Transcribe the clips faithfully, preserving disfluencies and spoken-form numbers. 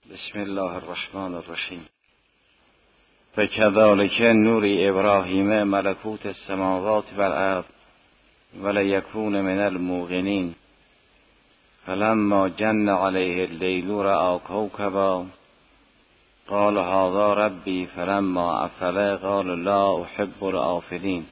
بسم الله الرحمن الرحیم. فکذالک نوری ابراهیم ملکوت السماوات والارض ولیکون من الموقنین فلما جن علیه اللیل رأى کوکبا قال هذا ربی فلما افل قال لا احب الآفلین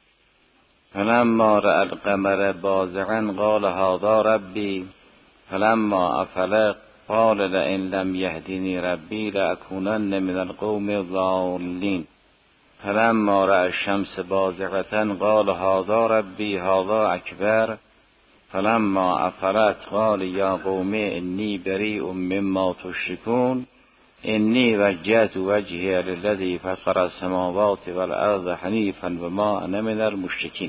فلما رأى القمر بازغا قال هذا ربی فلما افل قال لئن لم يهدني ربي لأكونن من القوم الضالين فلما رأى الشمس بازغة قال هذا ربي هذا أكبر فلما أفلت قال يا قوم إني بريء مما تشركون إني وجهت وجهي للذي فطر السماوات والأرض حنيفا وما أنا من المشركين.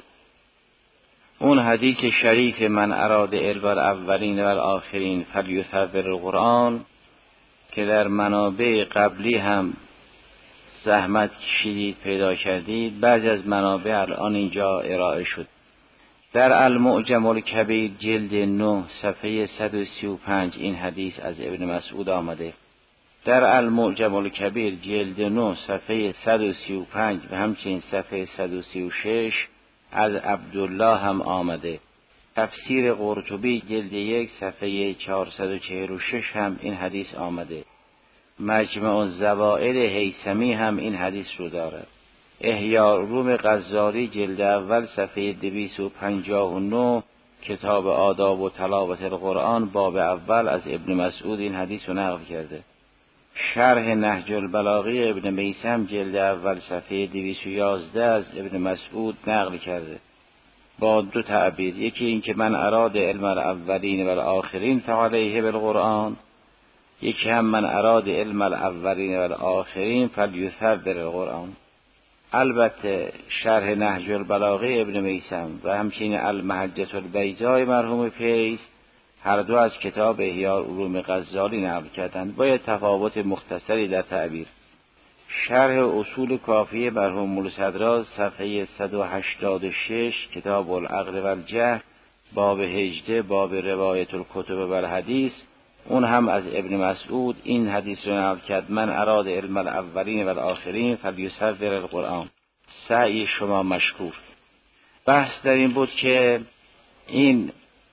اون حدیث شریف من اراد علم الاولین و الاخرین فلیثبت القرآن که در منابع قبلی هم زحمت کشیدید پیدا کردید، بعضی از منابع الان اینجا ارائه شد. در المعجم الکبیر جلد نه صفحه صد و سی و پنج این حدیث از ابن مسعود آمده. در المعجم الکبیر جلد نه صفحه صد و سی و پنج و همچنین صفحه صد و سی و شش از عبدالله هم آمده. تفسیر قرطبی جلد یک صفحه چهارصد و چهل و شش هم این حدیث آمده. مجمع الزوائد هیثمی هم این حدیث رو دارد. احیاء علوم غزالی جلد اول صفحه دویست و پنجاه و نه کتاب آداب و تلاوت القرآن باب اول از ابن مسعود این حدیث رو نقل کرده. شرح نهج البلاغه ابن میثم جلد اول صفحه دویست و یازده از ابن مسعود نقل کرده با دو تعبیر، یکی این که من اراد علم الاولین و الاخرین فعلیه بالقرآن، یکی هم من اراد علم الاولین و الاخرین فلیثبت القرآن. البته شرح نهج البلاغه ابن میثم و همچنین المحجة البیضاء مرحوم فیض هر دو از کتاب احیاء علوم غزالی نقل کردند با تفاوت مختصری در تعبیر. شرح اصول کافیه مرحوم مولا صدراز صفحه صد و هشتاد و شش کتاب العقل و الجهل باب هجده باب روایت الکتب و الحدیث، اون هم از ابن مسعود این حدیث رو نقل کرد من اراد علم الاولین و الاخرین فلیثبت القرآن. سعی شما مشکور. بحث در این بود که این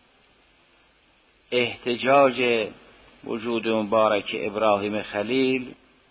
احتجاج وجود مبارک ابراهیم خلیل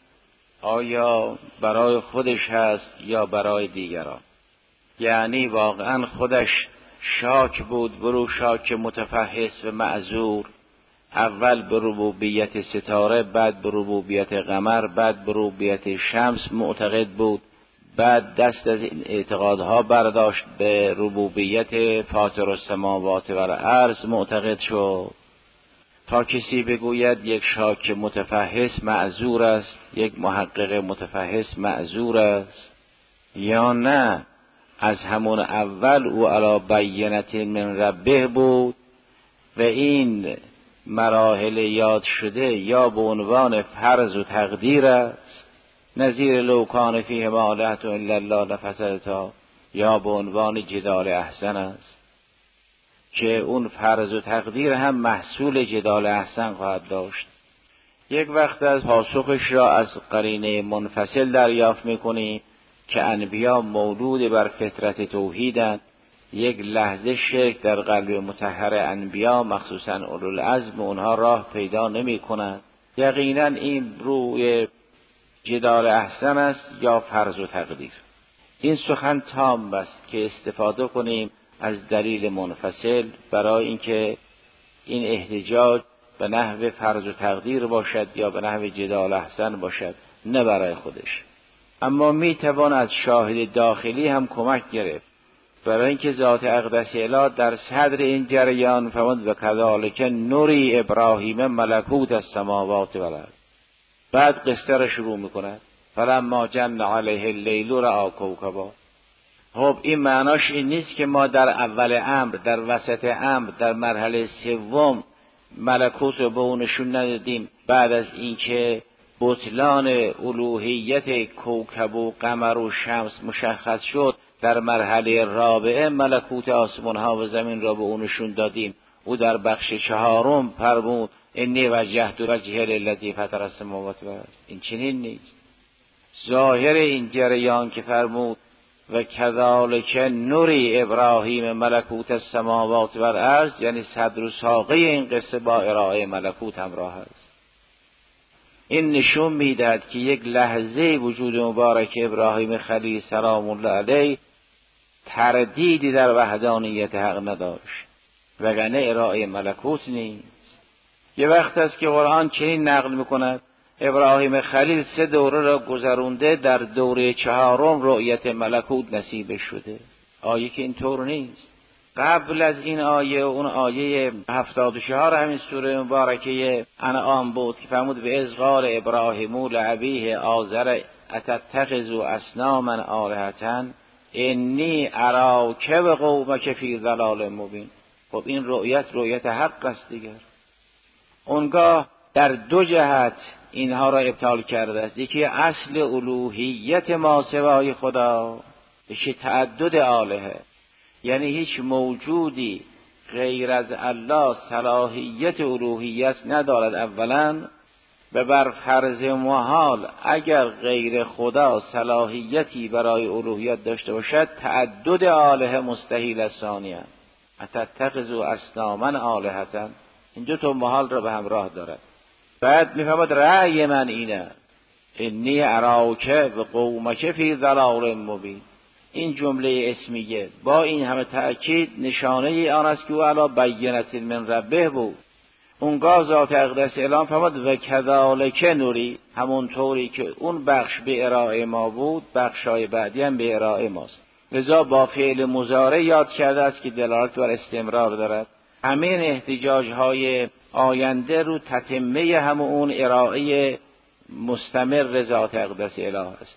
آیا برای خودش هست یا برای دیگران؟ یعنی واقعا خودش شاک بود برو شاک متفحص و معذور، اول به ربوبیت ستاره، بعد به ربوبیت قمر، بعد به ربوبیت شمس معتقد بود، بعد دست از این اعتقادها برداشت به ربوبیت فاطر السماوات و الارض معتقد شد، تا کسی بگوید یک شاک متفحص معذور است، یک محقق متفحص معذور است، یا نه از همون اول او علی بینة من ربه بود و این مراحل یاد شده یا به عنوان فرض و تقدیر است، نظیر لو کان فیه آلهة الا الله لفسدتا، یا به عنوان جدال احسن است که اون فرض و تقدیر هم محصول جدال احسن خواهد داشت. یک وقت از پاسخش را از قرینه منفصل دریافت می‌کنی که انبیا مولود بر فطرت توحیدند، یک لحظه شرک در قلب مطهر انبیا مخصوصا اولوالعزم اونها راه پیدا نمی‌کند. یقینا این روی جدال احسن است یا فرض و تقدیر. این سخن تام است که استفاده کنیم از دلیل منفصل برای اینکه این احتجاج به نحو فرض و تقدیر باشد یا به نحو جدال احسن باشد، نه برای خودش. اما می توان از شاهد داخلی هم کمک گرفت، برای اینکه ذات اقدس اله در صدر این جریان فرمود و کذالک نوری ابراهیم ملکوت السماوات و الارض. بعد قصه را شروع میکند فلما جن علیه اللیل رأى کوکبا. خب این معناش این نیست که ما در اول امر، در وسط امر، در مرحله سوم ملکوت رو به اون نشون ندادیم، بعد از اینکه بطلان الوهیت کوکب و قمر و شمس مشخص شد در مرحله رابعه ملکوت آسمان ها و زمین را به اون نشون دادیم. او در بخش چهارم فرمود انی وجهت وجهی للذی فطر السماوات والارض. این چنین نیست. ظاهر این جریان که فرمود و کذالک نوری ابراهیم ملکوت السماوات والارض، یعنی صدر و ساقه این قصه با ارائه ملکوت همراه است. این نشون میدهد که یک لحظه وجود مبارک ابراهیم خلیل سلام الله علیه تردیدی در وحدانیت حق نداشت، وگرنه ارائه ملکوت نیست. یه وقت است که قرآن چنین نقل میکند ابراهیم خلیل سه دوره را گذرونده، در دوره چهارم رؤیت ملکوت نصیب شده. آیه که اینطور نیست. قبل از این آیه اون آیه هفتاد و چهار همین سوره مبارکه انعام بود که فرمود به اذ قال ابراهیم لابیه آزر اتتخذ اصناما آلهة انی اراک و قومک فی ضلال مبین. خب این رؤیت رؤیت حق است دیگر. اونگاه در دو جهت اینها را ابطال کرده است. یکی اصل الوهیت ما سوای خدا، یکی تعدد آلهه، یعنی هیچ موجودی غیر از الله صلاحیت الوهیت ندارد اولا، و بر فرض محال اگر غیر خدا صلاحیتی برای الوهیت داشته باشد تعدد آلهه مستحیل است. ثانیاً اتتخذوا اصناما آلهة، این دو تا محال را به همراه دارد. بعد میفهمد رأی من اینه انی اراک و قومک فی ضلال مبین. این جمله اسمیه با این همه تأکید نشانه آن است که او علی بینة من ربه بود. اونگاه ذات اقدس اعلام فرمود و کذالک نوری، همون طوری که اون بخش به ارائه ما بود بخشای بعدی هم به ارائه ماست. لذا با فعل مضارع یاد کرده است که دلالت بر استمرار دارد. همین احتجاج های آینده رو تتمه همون اون ارائه مستمر ذات اقدس اله است.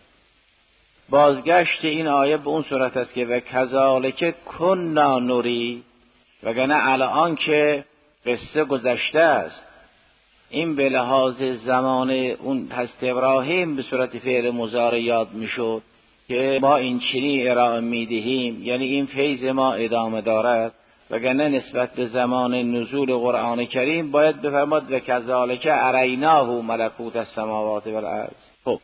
بازگشت این آیه به اون صورت است که و کذالک کنا نوری، وگرنه الان که قصه گذشته است، این به لحاظ زمان اون هست ابراهیم به صورت فعل مضارع یاد میشد که ما این چنین ارائه میدهیم، یعنی این فیض ما ادامه دارد، وگرنه نسبت به زمان نزول قرآن کریم باید بفرماد و کذالک اریناه ملکوت السماوات والارض. خب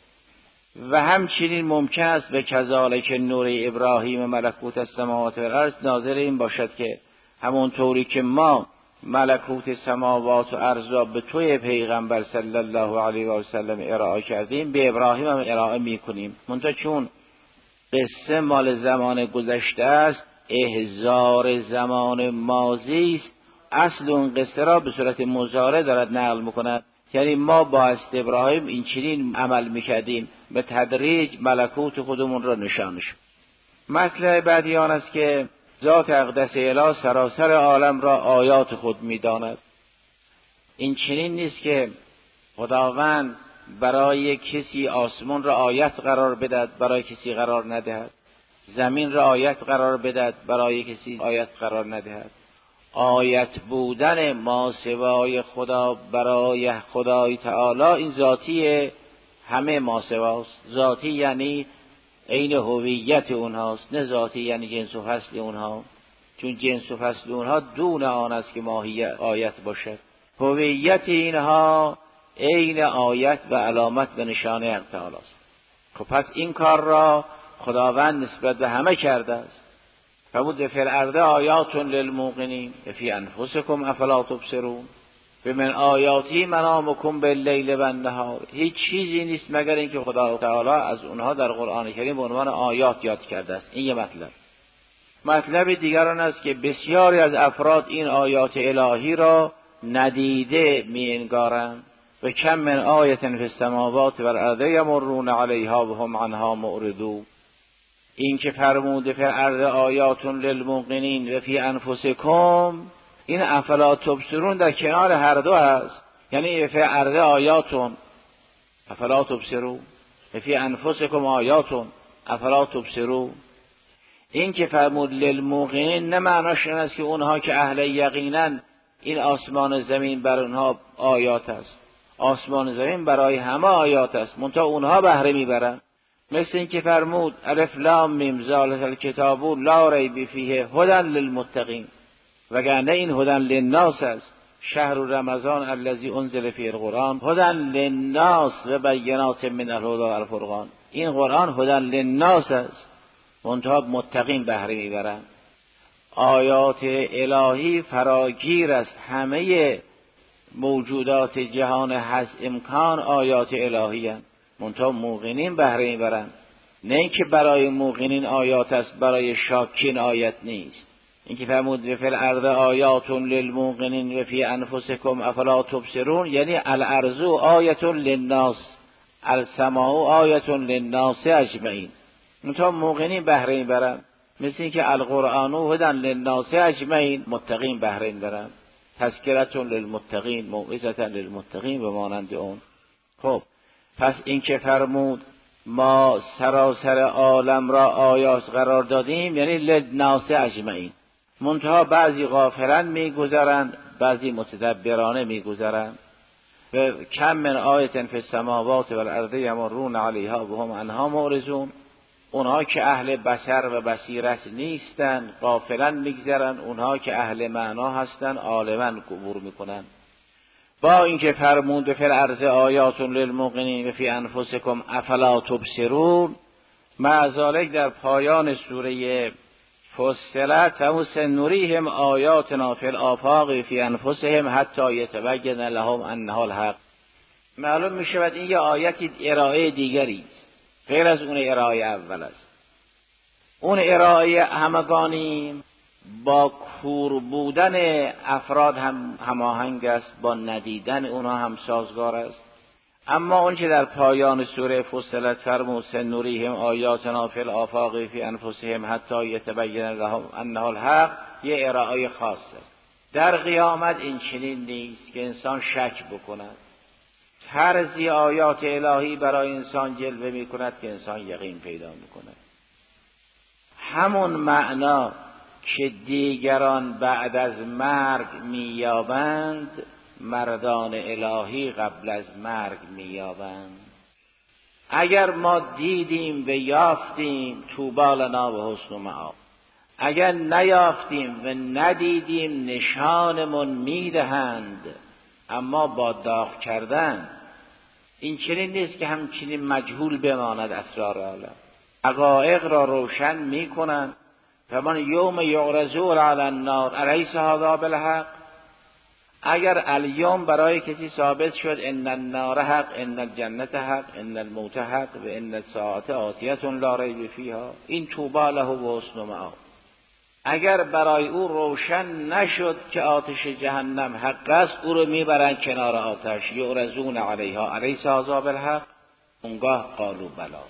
و همچنین ممکن است به کذالک نور ابراهیم ملکوت السماوات والارض ناظر این باشد که همون طوری که ما ملکوت سماوات و ارض را به توی پیغمبر صلی الله علیه و سلم ارائه کردیم به ابراهیم هم ارائه میکنیم، منتها چون قصه مال زمان گذشته است احضار زمان ماضی است، اصل اون قصه را به صورت مضارع دارد نقل میکند. یعنی ما با است ابراهیم این چنین عمل میکردیم، به تدریج ملکوت خودمون را نشانش. مطلب بعدی آن است که ذات اقدس اله سراسر عالم را آیات خود میداند. این چنین نیست که خداوند برای کسی آسمان را آیت قرار بدهد برای کسی قرار ندهد، زمین را آیت قرار بدهد برای کسی آیت قرار ندهد. آیت بودن ما سوای خدا برای خدای تعالی این ذاتی همه ما سواست. ذاتی یعنی عین هویت اونهاست، نه ذاتی یعنی جنس و فصل اونها، چون جنس و فصل اونها دون آن است که ماهیت آیت باشد. هویت اینها عین آیت و علامت و نشانه حق تعالی است. خب پس این کار را خداوند نسبت به همه کرده است. فرمود فی الارض آیات للموقنین فی انفسکم افلا تبصرون و من آیاتی منامکم باللیل و النهار. هیچ چیزی نیست مگر اینکه خدا تعالی از اونها در قرآن کریم به عنوان آیات یاد کرده است. این یه مطلب. مطلب دیگر آن است که بسیاری از افراد این آیات الهی را ندیده می انگارند و کم من آیه فی السماوات والارض یمرون علیها و هم عنها معرضون. این که فرموده فی الارض آیات للموقنین و فی انفسکم، این افلا تبصرون در کنار هر دو است. یعنی فی الارض آیاتون افلا تبصرون و فی انفسکم آیاتون افلا تبصرون. این که فرمود للموقنین نه معناش این است که اونها که اهل یقینن این آسمان زمین بر اونها آیات است. آسمان زمین برای همه آیات است، منتها اونها بهره میبرن. مثل این که فرمود الف لام میم ذالک الکتاب لا ریب فیه هدی للمتقین، وگرنه این هدی للناس است. شهر رمضان الذی انزل فیه القرآن هدی للناس و بینات من الهدی والفرقان. این قرآن هدی للناس است، منتها متقین بهره میبرند. آیات الهی فراگیر است، همه موجودات جهان هست امکان آیات الهی هست، منتها موقنین بهره میبرند. نه اینکه برای موقنین آیات است، برای شاکین آیت نیست. اینکه فرمود فی الارض آیات للموقنین و فی انفسکم افلا تبصرون، یعنی الارض آیت للناس، السماء آیت للناس اجمعین، منتها موقنین بهره میبرند. مثل اینکه القرآن هدی للناس اجمعین، متقین بهره میبرند. تذکرة للمتقین، موعظة للمتقین و مانند اون. خب پس این که فرمود ما سراسر عالم را آیات قرار دادیم، یعنی للناس اجمعین، منتها بعضی غافلن میگذرند، بعضی متدبرانه میگذرند. و کم من آیت فی السماوات والارض یمرون علیها و هم عنها معرضون. اونها که اهل بصر و بصیرت نیستند غافلن میگذرن، اونها که اهل معنا هستند عالما عبور میکنن. با اینکه فرمود فی الارض آیات للموقنین و فی انفسکم افلا تبصرون، مع ذالک در پایان سوره فصلت هم سنوریهم آیاتنا فی الآفاق فی انفسهم حتی یتبین لهم انها الحق. معلوم می شود این یه آیتی ارائه دیگری است غیر از اون ارائه اول است. اون ارائه همگانی با کور بودن افراد هم هماهنگ است، با ندیدن اونها هم سازگار است. اما اون که در پایان سوره فصلت فرمود سنوریهم آیاتنا فی الآفاق فی انفسهم حتی یتبین لهم انها الحق، یه ارائه خاص است. در قیامت این چنین نیست که انسان شک بکند. طرزی آیات الهی برای انسان جلوه می کند که انسان یقین پیدا می کند. همون معنا که دیگران بعد از مرگ میابند، مردان الهی قبل از مرگ میابند. اگر ما دیدیم و یافتیم طوبی لنا و حسن مآب، اگر نیافتیم و ندیدیم نشانمون میدهند، اما با داغ کردن. این چنین نیست که همچنین مجهول بماند اسرار عالم، حقایق را روشن میکنند. فمن یوم یعرضون علی النار الیس هذا بالحق، اگر الیوم برای کسی ثابت شد ان النار حق، ان الجنت حق، ان الموت حق و ان الساعه آتیه لا ریب فیها، این طوبی له و حسن مآب. اگر برای او روشن نشد که آتش جهنم حق است، او رو میبرند کنار آتش، یعرضون علیها الیس هذا بالحق، اونگاه قالوا بلا.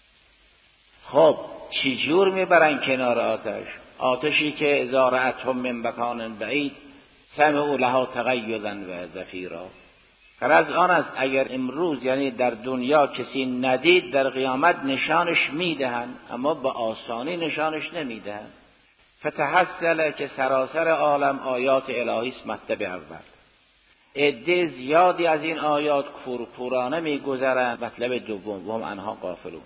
خب چجور میبرند کنار آتش؟ آتشی که اذا رأتهم من مکان بعید سمعوا لها تغیظا و زفیرا. غرض آن است اگر امروز یعنی در دنیا کسی ندید، در قیامت نشانش میدهند، اما با آسانی نشانش نمیدهند. فتحصل که سراسر عالم آیات الهی است. مطلب اول، عده زیادی از این آیات کورکورانه میگذرند. مطلب دوم، و هم عنها غافلون.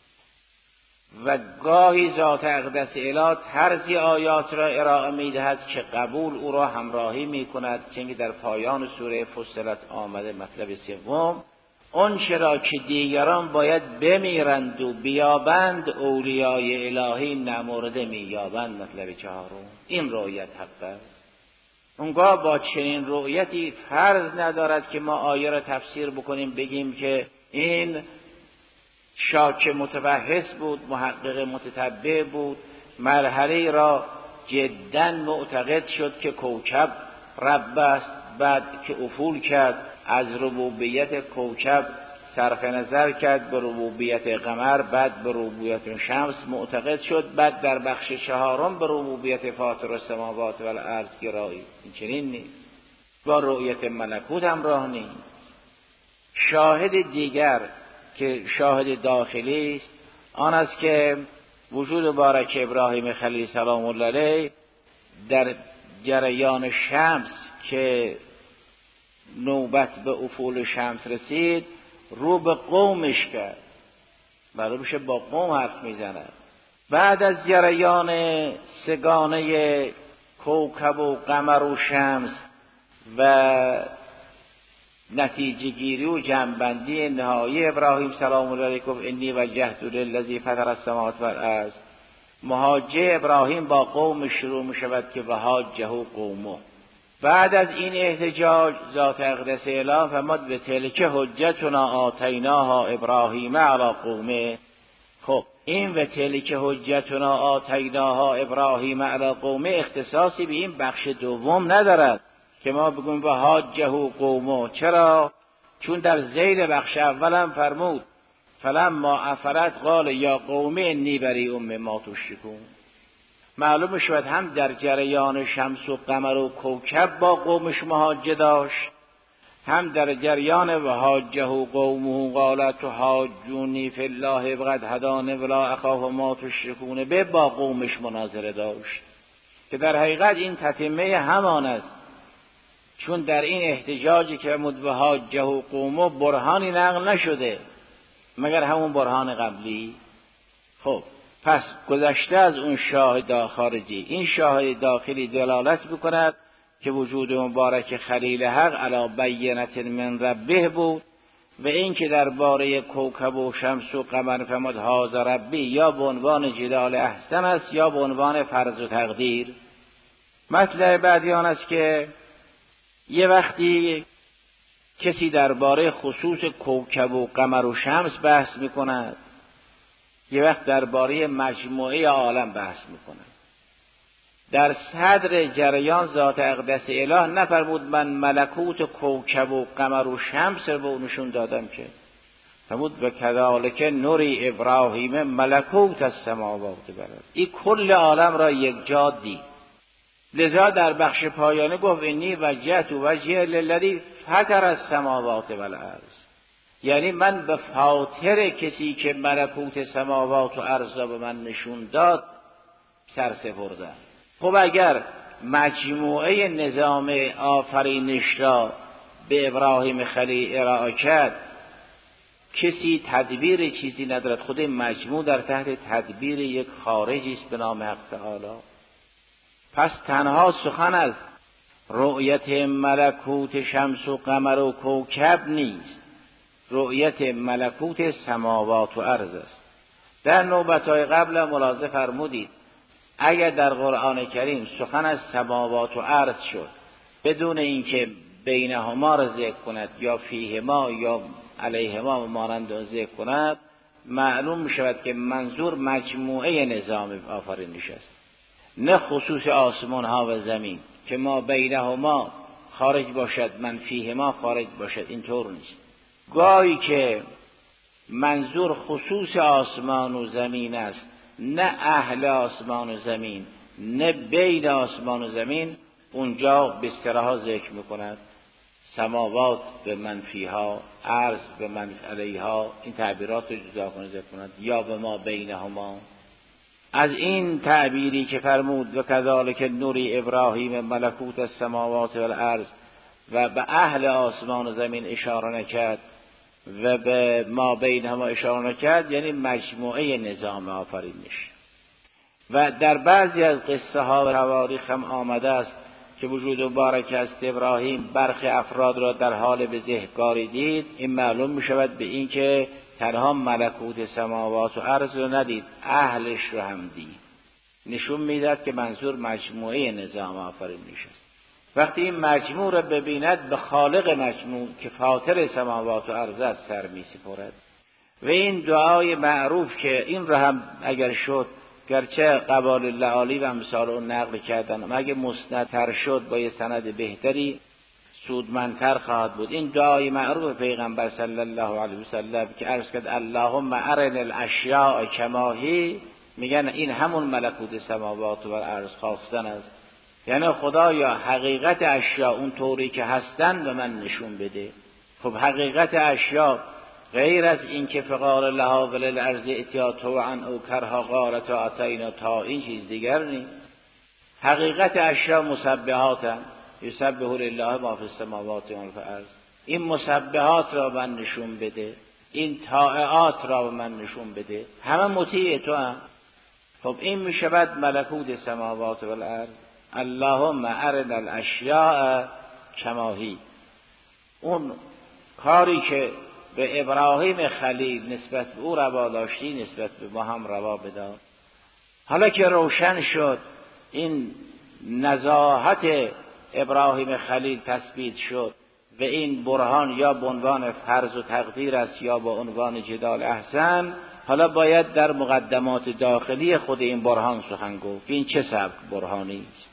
و گاهی ذات اقدس اله طرزی آیات را ارائه میدهد که قبول او را همراهی میکند، چون در پایان سوره فصلت آمده. مطلب سوم، اون چرا که دیگران باید بمیرند و بیابند، اولیای الهی نمرده مییابند. مطلب چهارم، این رؤیت حق است. اونگاه با چنین رؤیتی فرض ندارد که ما آیه را تفسیر بکنیم بگیم که این شاک متوحس بود، محقق متتبع بود، مرحله را جدا معتقد شد که کوکب رب است، بعد که افول کرد از ربوبیت کوکب صرف نظر کرد به ربوبیت قمر، بعد به ربوبیت شمس معتقد شد، بعد در بخش چهارم به ربوبیت فاطر السماوات و الارض گرایی. این چنین نیست، با رؤیت ملکوت همراه نیست. شاهد دیگر که شاهد داخلی است آن است که وجود مبارک ابراهیم خلیل سلام الله علیه در جریان شمس که نوبت به افول شمس رسید، رو به قومش کرد، معلوم میشه با قوم حرف میزند. بعد از جریان سگانه کوکب و قمر و شمس و نتیجه گیری و جمع‌بندی نهایی ابراهیم سلام الله علیه گفت انی وجهت للذی فطر السماوات والارض. محاجه ابراهیم با قوم شروع می شود که وحاجه قومه. بعد از این احتجاج ذات اقدس اله فرمود به تلک حجتنا آتیناها ابراهیم علی قومه. خب این و تلک حجتنا آتیناها ابراهیم علی قومه اختصاصی به این بخش دوم ندارد که ما بگویم وحاجه قومه. چرا؟ چون در ذیل بخش اولم فرمود فلما افلت قال یا قوم انی بریء مما تشرکون. معلوم شد هم در جریان شمس و قمر و کوکب با قومش محاجه داشت، هم در جریان وحاجه قومه قال تحاجونی فی الله وقد هدانی ولا اخاف ما تشرکون به با قومش مناظره داشت که در حقیقت این تتمه همان است. چون در این احتجاجی که وحاجه قومه برهانی نقل نشده مگر همون برهان قبلی. خب پس گذشته از اون شاهد خارجی، این شاهد داخلی دلالت میکند که وجود مبارک خلیل حق علی بینة من ربه بود و این که درباره کوکب و شمس و قمر فرمود هذا ربی یا به عنوان جدال احسن است یا به عنوان فرض و تقدیر. مطلب بعدی آن است که یه وقتی کسی درباره خصوص کوکب و قمر و شمس بحث میکند، یه وقت درباره مجموعه عالم بحث میکند. در صدر جریان ذات اقدس اله نفرمود من ملکوت کوکب و قمر و شمس رو به اونشون دادم، که فرمود و کذالک نوری ابراهیم ملکوت السماوات والارض. این کل عالم را یک جا دید. لذا در بخش پایانه گفت انی وجهت وجهی للذی فطر السماوات والارض، یعنی من به فاطر کسی که ملکوت سماوات و ارض را به من نشون داد سر سپردم. خب اگر مجموعه نظام آفرینش را به ابراهیم خلیل ارائه کرد، کسی تدبیر چیزی ندارد، خود مجموع در تحت تدبیر یک خارجی است به نام حق تعالی. پس تنها سخن از رؤیت ملکوت شمس و قمر و کوکب نیست، رؤیت ملکوت سماوات و ارض است. در نوبت‌های قبل ملاحظه فرمودید اگر در قرآن کریم سخن از سماوات و عرض شد بدون اینکه بینهما را ذکر کند یا فیهما یا علیهما و مانند آن ذکر کند، معلوم می شود که منظور مجموعه نظام آفرینش است، نه خصوص آسمان ها و زمین که ما بینهما خارج باشد من فیهما خارج باشد. اینطور نیست. گاهی که منظور خصوص آسمان و زمین است، نه اهل آسمان و زمین، نه بین آسمان و زمین، اونجا به اصطلاح ذکر میکند سماوات به منفیها، عرض به من علیها، این تعبیرات رو جدا کنه ذکر کند، یا به ما بینهما. از این تعبیری که فرمود و کذالک نوری ابراهیم ملکوت السماوات والارض و به اهل آسمان و زمین اشاره نکرد و به ما بینهما اشاره نکرد، یعنی مجموعه نظام آفرینش. و در بعضی از قصه ها و تواریخ هم آمده است که وجود مبارک است ابراهیم برخی افراد را در حال بزهکاری دید. این معلوم می شود به این که تنها ملکوت سماوات و ارض رو ندید، اهلش رو هم دید. نشون میداد که منظور مجموعه نظام آفرینش است. وقتی این مجموع را ببیند به خالق مجموع که فاطر سماوات و ارض است سر می سپرد. و این دعای معروف که این را هم اگر شد، گرچه قبال لعالی و امثال اون نقل کردن، اگه مستندتر شد با یه سند بهتری سودمندتر خواهد بود. این دعای معروف پیغمبر صلی الله علیه و سلم که عرض کرد اللهم ارنا الاشیاء کما هی، میگن این همون ملکوت سماوات و ارض خواستن است، یعنی خدایا حقیقت اشیاء اون طوری که هستن به من نشون بده. خب حقیقت اشیاء غیر از این که فقال لها وللارض اتیا طوعا او کرها قالت اتینا تا، این چیز دیگر نیست. حقیقت اشیاء مسبحاتن، یسبح لله ما فی السماوات و ما فی الارض. این مسبحات را من نشون بده، این طاعات را به من نشون بده، همه مطیع تو هم. خب این می شود ملکوت سماوات و الارض. اللهم ارنا الاشیاء کماهی. اون کاری که به ابراهیم خلیل نسبت به او روا داشتی نسبت به ما هم روا بدار. حالا که روشن شد این نزاهت ابراهیم خلیل تثبیت شد و این برهان یا به عنوان فرض و تقدیر است یا با عنوان جدال احسن، حالا باید در مقدمات داخلی خود این برهان سخن گفت. این چه سبک برهانی است؟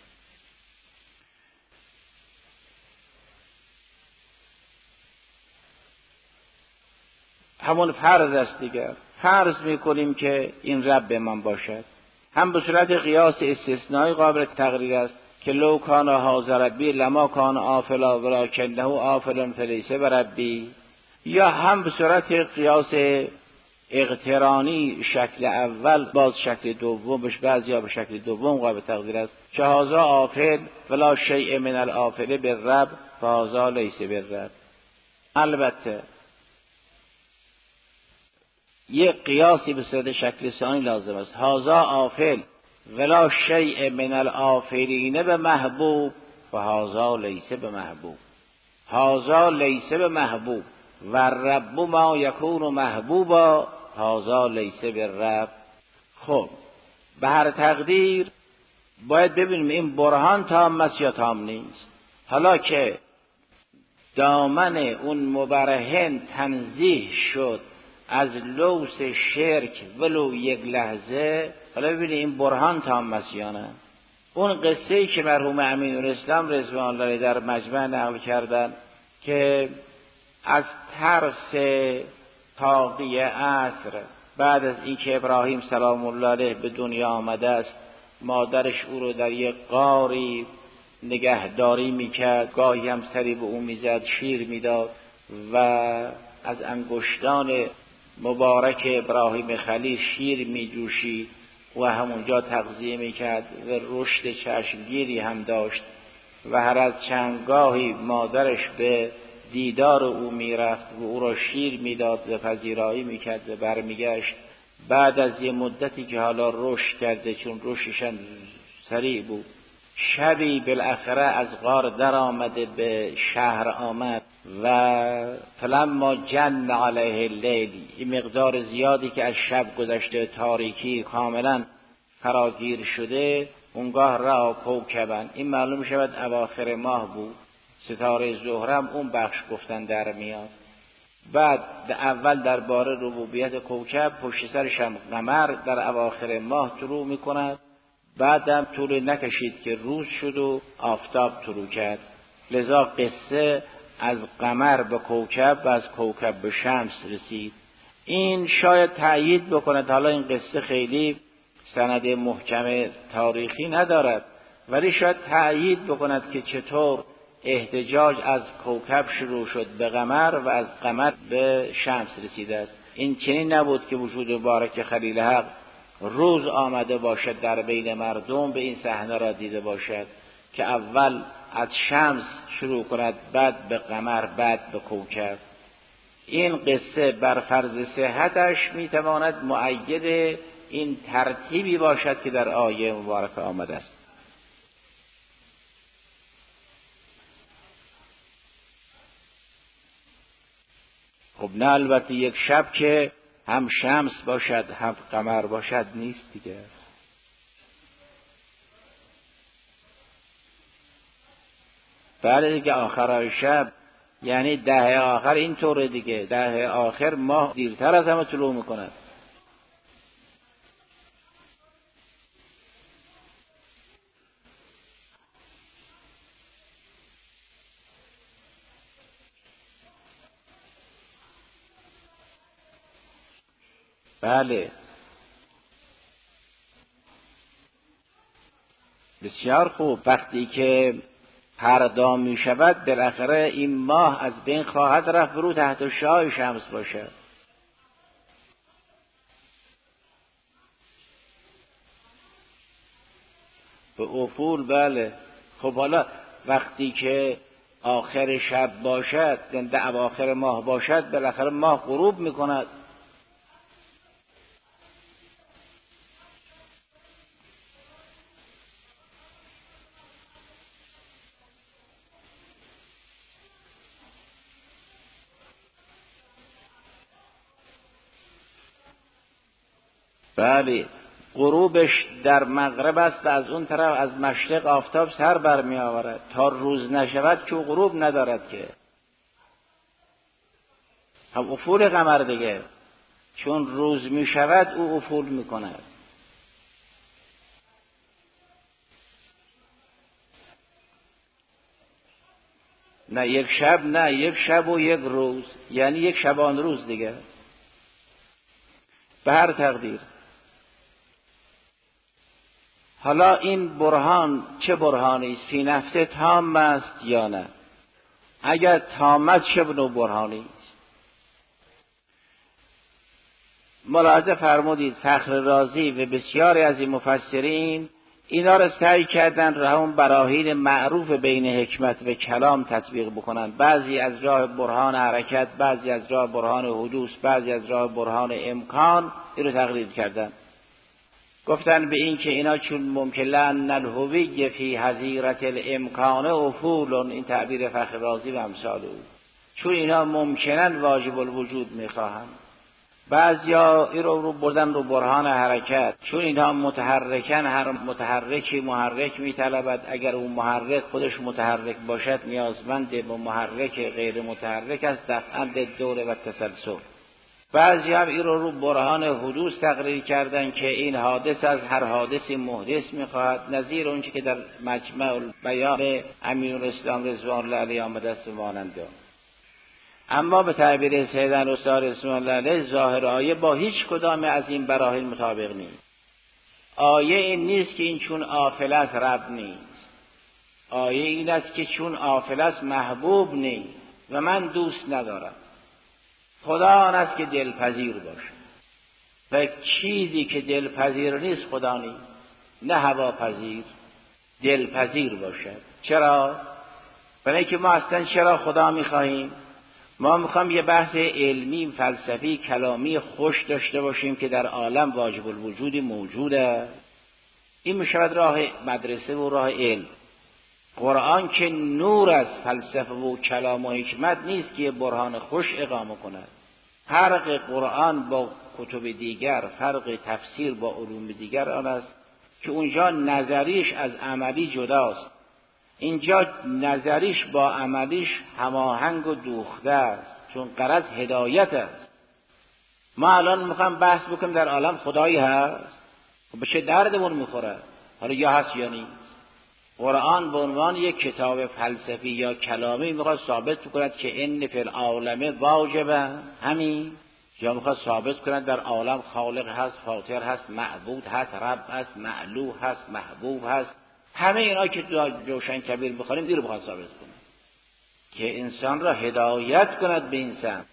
همون فرض است دیگر. فرض میکنیم که این رب من باشد، هم به صورت قیاس استثنایی قابل تقریر است که لو کان هذا ربی لما کان آفلا ولکنه آفلا فلیس بربی، یا هم به صورت قیاس اقترانی شکل اول باز شکل دومش بعضیا به شکل دوم قابل تقدیر است که هذا آفل ولا شیء من الآفل بالرب فهذا لیس بالرب. البته یک قیاسی به صورت شکل ثانی لازم است. هذا آفل ولا شیء من الآفلین به محبوب و هذا لیس به محبوب. هذا لیس به محبوب و رب ما یکون محبوبا هذا لیس به رب. خب به هر تقدیر باید ببینیم این برهان تام است یا تام نیست. حالا که دامن اون مبرهن تنزیه شد از لوث شرک ولو یک لحظه، حالا ببینید این برهان تام است یا نه. اون قصه ای که مرحوم امین‌الاسلام رضوان الله علیه در مجمع نقل کردن که از ترس تاقی عصر بعد از اینکه ابراهیم سلام الله علیه به دنیا آمده است، مادرش او رو در یک غاری نگهداری میکرد، گاهی هم سری به او میزد، شیر میداد و از انگشتان مبارک ابراهیم خلیل شیر میجوشید و همونجا تغذیه میکرد و رشد چشمگیری هم داشت و هر از چندگاهی مادرش به دیدار او میرفت و او را شیر میداد و پذیرایی میکرد و برمیگشت. بعد از یه مدتی که حالا رشد کرده، چون رشدشان سریع بود، شبی بالاخره از غار در آمده به شهر آمد و فلما جن علیه اللیل، این مقدار زیادی که از شب گذشته، تاریکی کاملا فراگیر شده، اونگاه را کوکبن، این معلوم شود اواخر ماه بود، ستاره زهرم اون بخش گفتن در میاد. بعد اول درباره ربوبیت کوکب، پشت سرش هم قمر در اواخر ماه طلوع میکند، بعدم طول نکشید که روز شد و آفتاب طلوع کرد. لذا قصه از قمر به کوکب و از کوکب به شمس رسید. این شاید تأیید بکند، حالا این قصه خیلی سند محکم تاریخی ندارد، ولی شاید تأیید بکند که چطور احتجاج از کوکب شروع شد به قمر و از قمر به شمس رسیده است. این چنین نبود که وجود مبارک خلیل حق روز آمده باشد در بین مردم به این صحنه را دیده باشد که اول از شمس شروع کند، بعد به قمر، بعد به کوکب. این قصه بر فرض صحتش میتواند مؤید این ترتیبی باشد که در آیه مبارکه آمده است. خب نه، البته یک شب که هم شمس باشد هم قمر باشد نیست دیگه. بله دیگه، آخرای شب یعنی ده آخر این طوره دیگه، ده آخر ماه دیرتر از همه طلوع میکند. بله بسیار خوب. وقتی که پردا می شود بالاخره این ماه از بین خواهد رفت، برو تحت شعاع شمس باشد. به افول. بله. خب حالا وقتی که آخر شب باشد، در اواخر ماه باشد، بالاخره ماه غروب می کند. بله، غروبش در مغرب است و از اون طرف از مشرق آفتاب سر برمی آورد. تا روز نشود که غروب ندارد که. هم افول قمر دیگه، چون روز می شود او افول می کند. نه یک شب، نه یک شب و یک روز، یعنی یک شبان روز دیگه. به هر تقدیر. حالا این برهان چه برهانی است؟ فی نفسه تام است یا نه؟ اگر تام است چه نوع برهانی است؟ ملاحظه فرمودید فخر رازی و بسیاری از این مفسرین اینا رو سعی کردن را اون براهین معروف بین حکمت و کلام تطبیق بکنن. بعضی از راه برهان حرکت، بعضی از راه برهان حدوث، بعضی از راه برهان امکان این رو تقلید کردن. گفتن به این که اینا چون ممکن لأن الهوی فی حظیرة الامکان افول، این تعبیر فخر رازی و امثال او، چون اینا ممکنن واجب الوجود میخواهند. بعضیا این رو, رو بردن رو برهان حرکت، چون اینها متحرکن، هر متحرکی محرک میطلبد، اگر اون محرک خودش متحرک باشد نیازمند به محرک غیر متحرک است دفعاً دوره و تسلسل. بعضی هم این رو رو برهان حدوث تقریر کردن که این حادث از هر حادثی محدث میخواهد، نظیر اونچه که در مجمع البیان امین الاسلام رضوان الله علیه آمده است مانند. اما به تعبیر سیدن استاد رضوان الله علیه ظاهر آیه با هیچ کدام از این براهین مطابق نیست. آیه این نیست که این چون آفل است رب نیست. آیه این است که چون آفل است محبوب نیست و من دوست ندارم. خدا آن است که دلپذیر باشه و چیزی که دلپذیر نیست خدا نیست. نه هواپذیر، دلپذیر باشد. چرا؟ برای اینکه ما اصلا چرا خدا میخواهیم؟ ما میخوام یه بحث علمی، فلسفی، کلامی خوش داشته باشیم که در عالم واجب الوجودی موجوده. این میشود راه مدرسه و راه علم. قرآن که نور از فلسفه و کلام و حکمت نیست که یه برهان خوش اقامه کند. فرق قرآن با کتب دیگر، فرق تفسیر با علوم دیگر آن است که اونجا نظریش از عملی جداست، اینجا نظریش با عملیش هماهنگ و دوخته است، چون غرض هدایت است. ما الان میخوام بحث بکنیم در عالم خدایی هست، به چه دردمون میخوره؟ حالا یا هست یا نیست. قرآن به عنوان یک کتاب فلسفی یا کلامی میخواد ثابت کند که ان فی العالم واجبه، همین، یا میخواد ثابت کند در عالم خالق هست، فاطر هست، معبود هست، رب هست، معلوه هست، محبوب هست. همه اینا که جوشن کبیر بخونیم این رو بخواد ثابت کنه که انسان را هدایت کند به این سمت.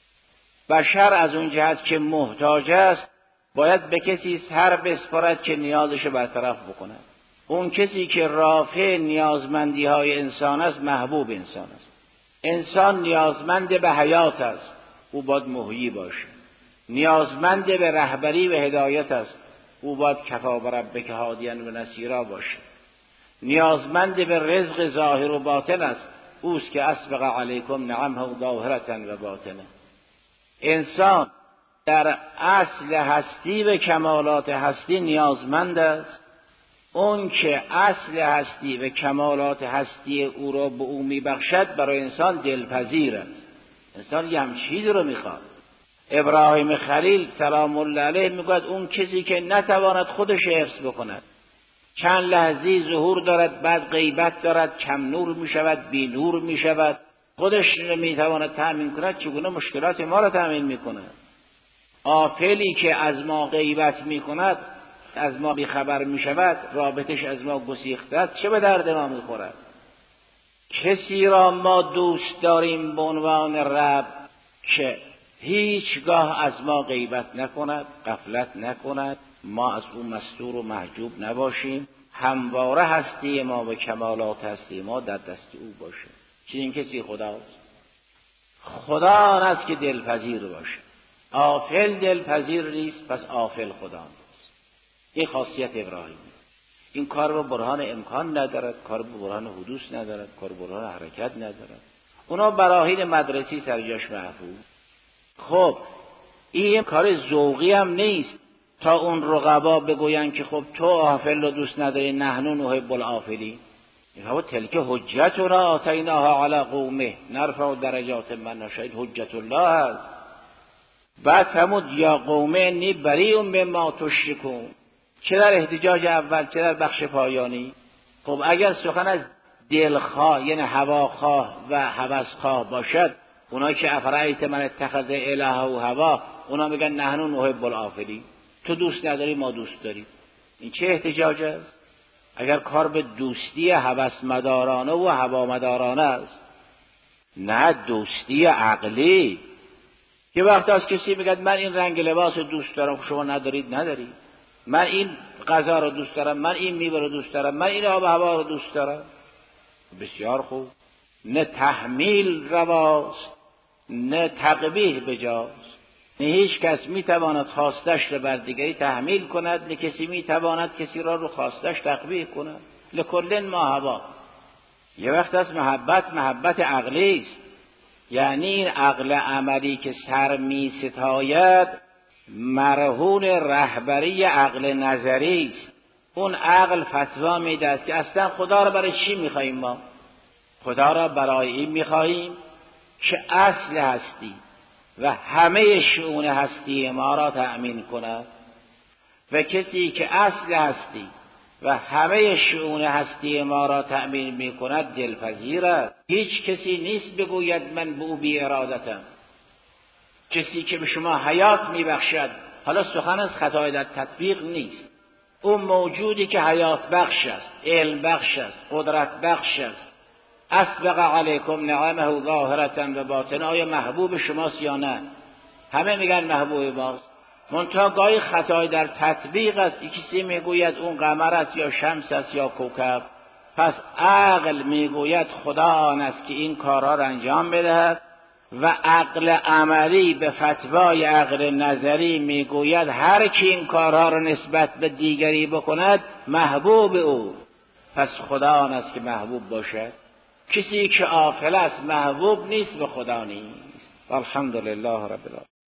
بشر از اون جهت که محتاج است باید به کسی سر بسپارد که نیازش برطرف بکنه. اون کسی که رافع نیازمندی های انسان است محبوب انسان است. انسان نیازمند به حیات است، او باید محیی باشه. نیازمند به رهبری و هدایت است، او باید کفا بربک هادیا و نصیرا باشه. نیازمند به رزق ظاهر و باطن است، اوست که اسبغ علیکم نعمه ظاهرة و باطنه. انسان در اصل هستی و کمالات هستی نیازمند است. اون که اصل هستی و کمالات هستی او را به او میبخشد برای انسان دلپذیر است. انسان یه هم چیزی رو میخواد. ابراهیم خلیل سلام الله علیه میگوید اون کسی که نتواند خودش حفظ بکند، چند لحظی ظهور دارد بعد غیبت دارد، کم نور میشود، بی نور میشود، خودش نمیتواند تأمین کند، چگونه مشکلات ما را تأمین میکند؟ غافلی که از ما غیبت میکند، از ما بیخبر میشود، رابطش از ما گسیخته است، چه به درد ما میخورد؟ کسی را ما دوست داریم به عنوان رب که هیچگاه از ما غیبت نکند، غفلت نکند، ما از او مستور و محجوب نباشیم، همواره هستی ما و کمالات هستی ما در دست او باشه. چنین کسی خداست. خدا آن است که دلپذیر باشه. غافل دلپذیر نیست، پس غافل خدا نیست. این خاصیت ابراهیم. این کار به برهان امکان ندارد، کار به برهان حدوث ندارد، کار به برهان حرکت ندارد. اونا براهین مدرسی سرجاش محفوظ. خب این کار ذوقی هم نیست. تا اون رقبا بگوین که خب تو آفل رو دوست نداری، نحن نحب الآفلین. این تلک حجتنا آتیناها علی قومه نرفع درجات من نشاء، حجت الله است. بعد فرمود یا قوم انی بریء مما تشرکون، چه در احتجاج اول چه در بخش پایانی. خب اگر سخن از دلخواه یعنی هواخواه و هوسخواه باشد، اونا که افرایت من اتخذ الهه و هوا، اونا میگن نحن نحب الآفلین، تو دوست نداری ما دوست داریم. این چه احتجاج است؟ اگر کار به دوستی هوس مدارانه و هوا مدارانه است، نه دوستی عقلی. یه وقت از کسی میگه من این رنگ لباس رو دوست دارم، شما ندارید ندارید، من این غذا رو دوست دارم، من این میوه رو دوست دارم، من این آب و هوا رو دوست دارم. بسیار خوب، نه تحمیل رواست نه تقبیح بجاست. نه هیچ کس میتواند خواستش را بر دیگری تحمیل کند، نه کسی میتواند کسی را رو خواستش تقبیح کند. لکل ما هوا. یه وقت از محبت محبت عقلی است، یعنی این عقل عملی که سر می ستاید مرهون رهبری عقل نظری است. اون عقل فتوا میده که اصلا خدا را برای چی میخواییم؟ ما خدا را برای این میخواییم که اصل هستی و همه شؤون هستی ما را تأمین کند، و کسی که اصل هستی و همه شؤون هستی ما را تأمین می کند دلپذیر است. هیچ کسی نیست بگوید من به او بی ارادتم. کسی که به شما حیات می بخشد، حالا سخن از خطای در تطبیق نیست، اون موجودی که حیات بخش است، علم بخش است، قدرت بخش است، اسبق علیکم نعمه ظاهرة و باطنه، آیا محبوب شماست یا نه؟ همه میگن محبوب ماست، منتها گاهی خطای در تطبیق است. کسی میگوید اون قمر است یا شمس است یا کوکب، پس عقل میگوید خدا آن است که این کارها را انجام بدهد، و عقل عملی به فتوای عقل نظری میگوید هر کی این کارها را نسبت به دیگری بکند محبوب او. پس خدا آن است که محبوب باشد. کسی که غافل است محبوب نیست، به خدا نیست. الحمدلله رب العالمین.